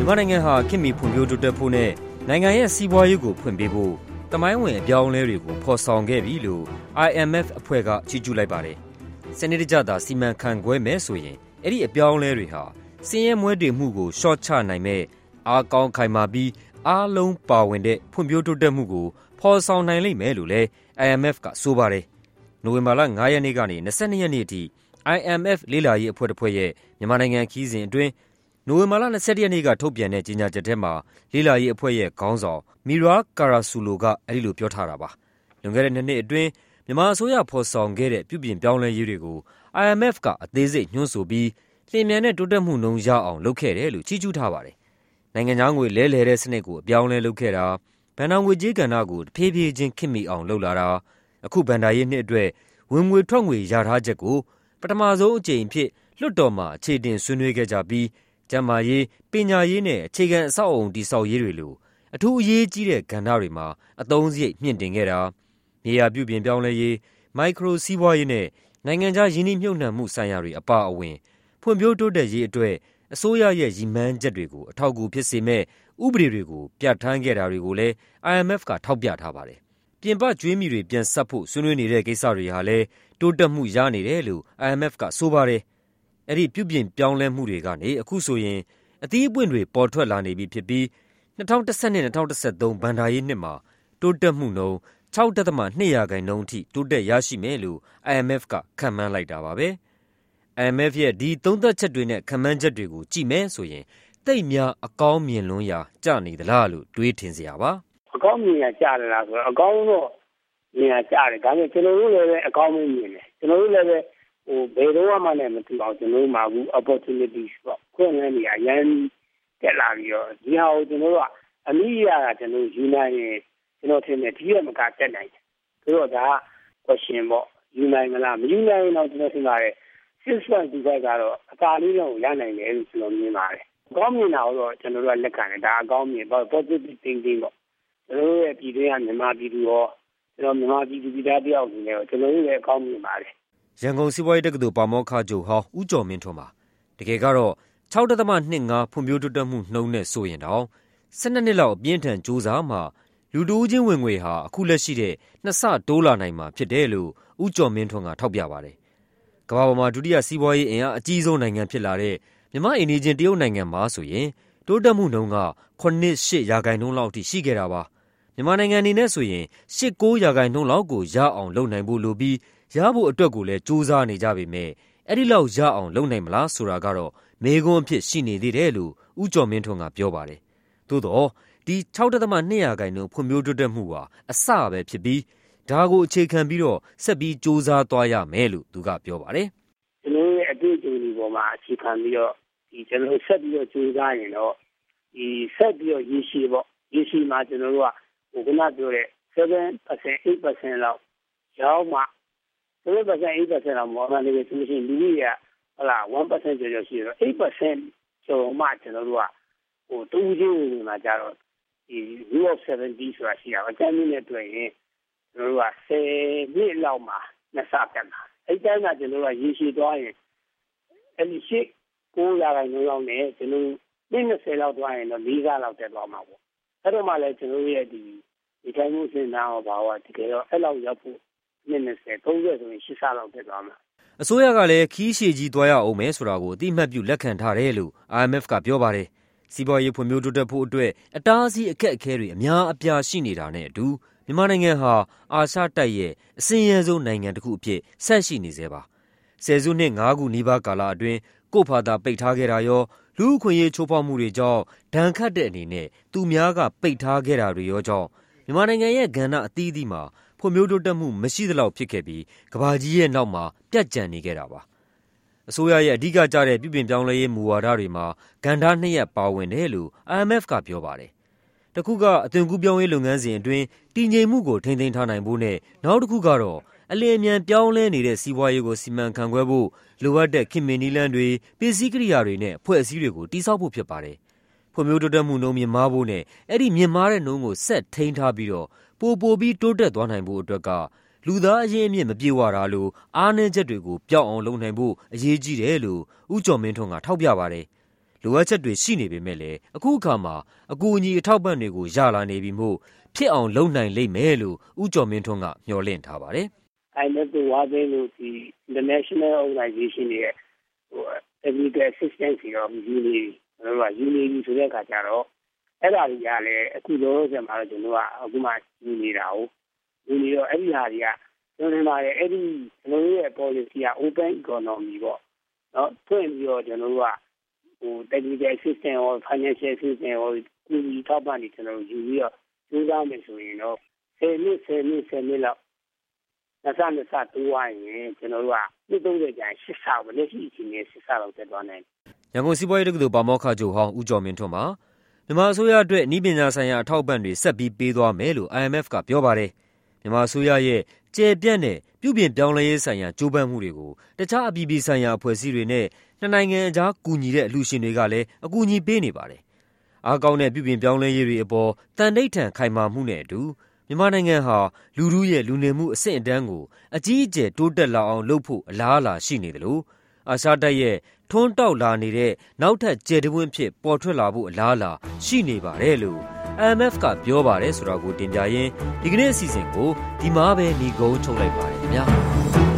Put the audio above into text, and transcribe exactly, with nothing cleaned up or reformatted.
မြန်မာနိုင်ငံဟာခေတ်မီဖွံ့ဖြိုးတိုးတက်ဖို့နဲ့နိုင်ငံရဲ့စီးပွားရေးကိုဖွင့်ပေးဖို့သမိုင်းဝင်အပြောင်းအလဲတွေကိုဖော်ဆောင်ခဲ့ပြီလို့ I M F အဖွဲ့ကချီးကျူးလိုက်ပါတယ်။စနစ်တကျသာစီမံခန့်ခွဲမယ်ဆိုရင်အဲ့ဒီအပြောင်းအလဲတွေဟာစင်ရဲမွဲတေမှုကိုရှော့ချနိုင်မဲ့အားကောင်းခိုင်မာပြီးအားလုံးပါဝင်တဲ့ဖွံ့ဖြိုးတိုးတက်မှုကိုဖော်ဆောင်နိုင်လိမ့်မယ်လို့လည်း I M F ကဆိုပါတယ်။နိုဝင်ဘာလ၅ရက်နေ့ကနေ၂၂ရက်နေ့အထိ I M F လေ့လာရေးအဖွဲ့တစ်ဖွဲ့ရဲ့မြန်မာနိုင်ငံခီးစဉ်အတွင်းနိုဝင်ဘာလ၂၁ရက်နေ့ကထုတ်ပြန်တဲ့ကြေညာချက်ထဲမှာလေ့လာရေးအဖွဲ့ရဲ့ခေါင်းဆောင်မီရာကာရာဆူလိုကအဲဒီလိုပြောထားတာပါ။လွန်ခဲ့တဲ့နှစ်နှစ်အတွင်းမြန်မာအစိုးရဖော်ဆောင်ခဲ့တဲ့ပြုပြင်ပြောင်းလဲရေးတွေကို I M F ကအသေးစိတ်ညွှန်းဆိုပြီးလျင်မြန်တဲ့တိုးတက်မှုနှုန်းရအောင်လုပ်ခဲ့တယ်လို့ချီးကျူးထားပါတယ်။နိုင်ငံခြားငွေလဲလှယ်တဲ့စနစ်ကိုအပြောင်းလဲလုပ်ခဲ့တာဘဏ္ဍာငွေကြေးကဏ္ဍကိုတဖြည်းဖြည်းချင်းခေတ်မီအောင်လုပ်လာတာအခုဘဏ္ဍာရေးနှစ်အတွက်ဝင်ငွေထွက်ငွေရထားချက်ကိုပထမဆုံးအကြိမ်ဖြစ်လွှတ်တော်မှာအခြေတင်ဆွေးနွေးခဲ့ကြပြီးကျန်းမာရေးပညာရေးနဲ့အခြေခံအဆောက်အအုံတည်ဆောက်ရေးတွေလိုအထူးအရေးကြီးတဲ့ကဏ္ဍတွေမှာအသုံးစရိတ်မြင့်တင်ခဲ့တာမြေယာပြုပြင်ပြောင်းလဲရေးမိုက်ခရိုစီးပွားရေးနဲ့နိုင်ငံခြားယင်းနှိမ့်မြှုပ်နှံမှုဆိုင်ရာတွေအပါအဝင်ဖွံ့ဖြိုးတိုးတက်ရေးအတွက်အစိုးရရဲ့ရည်မှန်းချက်တွေကိုအထောက်အကူဖြစ်စေမဲ့ဥပဒေတွေကိုပြဋ္ဌာန်းခဲ့တာတွေကိုလည်း I M F ကထောက်ပြထားပါတယ်။ပြင်ပကြွေးမြီတွေပြန်ဆပ်ဖို့ဆွေးနွေးနေတဲ့ကိစ္စတွေဟာလည်းတိုးတက်မှုရနေတယ်လို့ I M F ကဆိုပါတယ်။အဲ့ဒီပြုပြင်ပြောင်းလဲမှုတွေကနေအခုဆိုရင်အသီးအပွင့်တွေပေါ်ထွက်လာနေပြီဖြစ်ပြီး၂၀၁၂-၂၀၁၃ဘဏ္ဍာရေးနှစ်မှာတိုးတက်မှုနှုန်း၆.၂ရာခိုင်နှုန်းအထိတိုးတက်ရရှိမယ်လို့ I M F ကခန့်မှန်းလိုက်တာပါပဲ။ I M F ရဲ့ဒီသုံးသပ်ချက်တွေနဲ့ခန့်မှန်းချက်တွေကိုကြည့်မယ်ဆိုရင်သိပ်များအကောင်းမြင်လွန်းရာကျနေသလားလို့တွေးထင်စရာပါ။အကောင်းမြင်ရာကျတယ်လားဆိုတော့အကောင်းတော့မြင်ရာကျတယ်ဒါပေမဲ့ကျွန်တော်တို့လည်းပဲအကောင်းမမြင်တယ်ကျွန်တော်တို့လည်းပဲဟိုဘယ်တော့မှလည်းမသိအောင်ကျွန်တော်တို့မှာဘူး opportunities ပေါ့ခွင့်လန်းနေရရန်တက်လာပြီးတော့ဒီဟာကိုကျွန်တော်တို့ကအမိရတာကျွန်တော်ယူနိုင်ရင်ကျွန်တော်ထင်တယ်ဒီရမကတက်နိုင်တယ်ဆိုတော့ဒါက question ပေါ့ယူနိုင်မလားမယူနိုင်ရင်တော့ကျွန်တော်ထင်ပါတယ် six point two five ကတော့အသာလေးတော့ရနိုင်တယ်လို့ကျွန်တော်မြင်ပါတယ်အကောင်းမြင်တာတော့ကျွန်တော်တို့ကလက်ခံတယ်ဒါအကောင်းမြင်ပေါ့ positive thinking ပေါ့ကျွန်တော်တို့ရဲ့ပြည်တွင်းကမြန်မာပြည်သူရောကျွန်တော်မြန်မာပြည်သူပြည်သားတယောက်အနေနဲ့ကျွန်တော်တို့လည်းအကောင်းမြင်ပါတယ်ရန်ကုန်စီးပွားရေးတက္ကသိုလ်ပါမောက္ခချုပ်ဟောင်းဦးကျော်မင်းထွန်းပါတကယ်ကတော့၆.၂၅ဖွံ့ဖြိုးတိုးတက်မှုနှုန်းနဲ့ဆိုရင်တောင်၁၂နှစ်လောက်အပြင်းထန်ကြိုးစားမှလူတဦးချင်းဝင်ငွေဟာအခုလက်ရှိတဲ့နှစ်ဆတိုးလာနိုင်မှာဖြစ်တယ်လို့ဦးကျော်မင်းထွန်းကထောက်ပြပါတယ်။ကမ္ဘာပေါ်မှာဒုတိယစီးပွားရေးအင်အားအကြီးဆုံးနိုင်ငံဖြစ်လာတဲ့မြန်မာအိမ်နီးချင်းတရုတ်နိုင်ငံမှာဆိုရင်တိုးတက်မှုနှုန်းက၇-၈ရာခိုင်နှုန်းလောက်အထိရှိခဲ့တာပါ။မြန်မာနိုင်ငံအနေနဲ့ဆိုရင်၈-၉ရာခိုင်နှုန်းလောက်ကိုရအောင်လုပ်နိုင်ဖို့လိုပြီးရဖို့အတွက်ကိုလည်းစူးစမ်းနေကြပေမဲ့အဲ့ဒီလောက်ရအောင်လုပ်နိုင်မလားဆိုတာကတော့မေးခွန်းအဖြစ်ရှိနေသေးတယ်လို့ဦးကျော်မင်းထွန်းကပြောပါတယ်။သို့တော့ဒီ၆.၂ရာခိုင်နှုန်းဖွံ့ဖြိုးတိုးတက်မှုဟာအစပဲဖြစ်ပြီးဒါကိုအခြေခံပြီးတော့ဆက်ပြီးစူးစမ်းသွားရမယ်လို့သူကပြောပါတယ်။ကျွန်တော်ရဲ့အတွေ့အကြုံတွေပေါ်မှာအခြေခံပြီးတော့ဒီကျွန်တော်ဆက်ပြီးတော့စူးစမ်းရင်တော့ဒီဆက်ပြီးတော့ရည်ရှိပေါ့ရည်ရှိမှာကျွန်တော်တို့ကဟိုကနပြောတဲ့seven percent eight percent လောက်ရောက်မှseven percent eight percent လောက်မော်မနေဆိုလို့ရှိရင်လူကြီးကဟလာone percent ကျော်ကျော်ရှိတော့eight percent ကျော်မှကျွန်တော်တို့ကဟိုတူးချင်းဝင်မှာကြတော့ဒီ rule of seventy ဆိုတာရှိတာအကျဉ်းနည်းနဲ့တွေ့ရင်ကျွန်တော်တို့ကtenနှစ်လောက်မှာနှစ်ဆတက်မှာအဲ့တိုင်းကကျွန်တော်တို့ကရေရှည်သွားရင်အဲ့ဒီရှိnineရာခိုင်နှုန်းလောက်နဲ့ကျွန်တော်နှစ်twentyလောက်သွားရင်တော့fourဆလောက်တက်သွားမှာပေါ့အဲ့တော့မှလည်းကျွန်တော်ရဲ့ဒီဒီတိုင်းမျိုးစဉ်းစားတော့ဘာလို့တကယ်တော့အဲ့လောက်ရောက်ဖို့နှစ်twenty thirtyဆိုရင်eightဆလောက်တက်သွားမှာအစိုးရကလည်းခီးရှည်ကြီးသွားရအောင်မယ်ဆိုတာကိုအတိအမှတ်ပြုလက်ခံထားတယ်လို့ I M F ကပြောပါတယ်စီးပွားရေးဖွံ့ဖြိုးတိုးတက်ဖို့အတွက်အတားအဆီးအခက်အခဲတွေအများအပြားရှိနေတာနဲ့အတူမြန်မာနိုင်ငံဟာအာရှတိုက်ရဲ့အစင်းရဲဆုံးနိုင်ငံတစ်ခုအဖြစ်ဆက်ရှိနေသေးပါဆယ်စုနှစ်၅ခုနီးပါးကာလအတွင်းကိုယ့်ဖာသာပိတ်ထားခဲ့တာရောလူအခွင့်အရေးချိုးဖောက်မှုတွေကြောင့်ဒဏ်ခတ်တဲ့အနေနဲ့သူများကပိတ်ထားခဲ့တာတွေရောကြောင့်မြန်မာနိုင်ငံရဲ့ကဏ္ဍအသီးသီးမှာဖွံ့ဖြိုးတိုးတက်မှုမရှိသလောက်ဖြစ်ခဲ့ပြီးကမ္ဘာကြီးရဲ့နောက်မှာပြတ်ကျန်နေခဲ့တာပါအစိုးရရဲ့အဓိကကျတဲ့ပြုပြင်ပြောင်းလဲရေးမူဝါဒတွေမှာကဏ္ဍနှစ်ရပ်ပါဝင်တယ်လို့ I M F ကပြောပါတယ်။တစ်ခုကအသွင်ကူးပြောင်းရေးလုပ်ငန်းစဉ်အတွင်းတည်ငြိမ်မှုကိုထိန်းသိမ်းထားနိုင်ဖို့နဲ့နောက်တစ်ခုကတော့အလျင်အမြန်ပြောင်းလဲနေတဲ့စီးပွားရေးကိုစီမံခန့်ခွဲဖို့လိုအပ်တဲ့ခေတ်မီနည်းလမ်းတွေပစ္စည်းကိရိယာတွေနဲ့အဖွဲ့အစည်းတွေကိုတည်ဆောက်ဖို့ဖြစ်ပါတယ်။ဖွံ့ဖြိုးတိုးတက်မှုနှုန်းမြင့်မားဖို့နဲ့အဲ့ဒီမြင့်မားတဲ့နှုန်းကိုဆက်ထိန်းထားပြီးတော့ပိုပိုပြီးတိုးတက်သွားနိုင်ဖို့အတွက်ကလူသားအရင်းအမြစ်မပြေဝတာလို့အားနည်းချက်တွေကိုပျောက်အောင်လုပ်နိုင်ဖို့အရေးကြီးတယ်လို့ဦးကျော်မင်းထွန်းကထောက်ပြပါတယ်။လိုအပ်ချက်တွေရှိနေပေမဲ့လည်းအခုအခါမှာအကူအညီအထောက်ပံ့တွေကိုရလာနေပြီမို့ဖြစ်အောင်လုပ်နိုင်လိမ့်မယ်လို့ဦးကျော်မင်းထွန်းကမျှော်လင့်ထားပါတယ်။ I M F တို့ World Bank တို့ဒီ international organization တွေရဲ့ဟို technical assistance တွေရောယူနေကျွန်တော်တို့ကယူနေပြီဆိုတဲ့အခါကျတော့အဲ့ဒါတွေကလည်းအခုလောလောဆယ်မှာတော့ကျွန်တော်ကအခုမှယူနေတာကိုယူနေတော့အဲ့ဒီဟာတွေကကျွန်တော်တို့ကအဲ့ဒီကျွန်တော်တို့ရဲ့ policy က open economy ပေါ့နော်ဖွင့်ပြီးတော့ကျွန်တော်တို့ကဟို technical assistance ရော financial assistance ရောကူညီထောက်ပံ့နေကျွန်တော်တို့ယူပြီးတော့ကျိုးစားမယ်ဆိုရင်တော့ဆယ်နှစ်ဆယ်နှစ်ဆယ်နှစ်လောက်နှစ်ဆနှစ်ဆတိုးဝိုင်းရင်ကျွန်တော်တို့ကနှစ်သုံးဆယ်ကျရင်ရှစ်ဆပဲလက်ရှိအချိန်နဲ့ရှစ်ဆလောက်တက်သွားနိုင်တယ်။ရန်ကုန်စီးပွားရေးတက္ကသိုလ်ပါမောက္ခချုပ်ဟောင်းဦးကျော်မင်းထွန်းပါမြန်မာအစိုးရအတွက်နည်းပညာဆိုင်ရာအထောက်အပံ့တွေဆက်ပြီးပေးသွားမယ်လို့ I M F ကပြောပါတယ်။မြန်မာအစိုးရရဲ့ကျယ်ပြန့်တဲ့ပြုပြင်ပြောင်းလဲရေးဆိုင်ရာကြိုးပမ်းမှုတွေကိုတခြားအပြည်ပြည်ဆိုင်ရာအဖွဲ့အစည်းတွေနဲ့နှစ်နိုင်ငံအကြားကူညီတဲ့အလှူရှင်တွေကလည်းအကူအညီပေးနေပါတယ်။အားကောင်းတဲ့ပြုပြင်ပြောင်းလဲရေးတွေအပေါ်တန်ဋိဌာန်ခိုင်မာမှုနဲ့အတူမြန်မာနိုင်ငံဟာလူထုရဲ့လူနေမှုအဆင့်အတန်းကိုအကြီးအကျယ်တိုးတက်လာအောင်လုပ်ဖို့အလားအလာရှိနေတယ်လို့အာရှတိုက်ရဲ့ထွန်းတောက်လာနေတဲ့နောက်ထပ်ကျယ်တဝန်းဖြစ်ပေါ်ထွက်လာဖို့အလားအလာရှိနေပါတယ်လို့ I M F ကပြောပါတယ်ဆိုတာကိုတင်ပြရင်းဒီကနေ့အစီအစဉ်ကိုဒီမှာပဲညီကုန်းချုပ်လိုက်ပါတယ်ခင်ဗျာ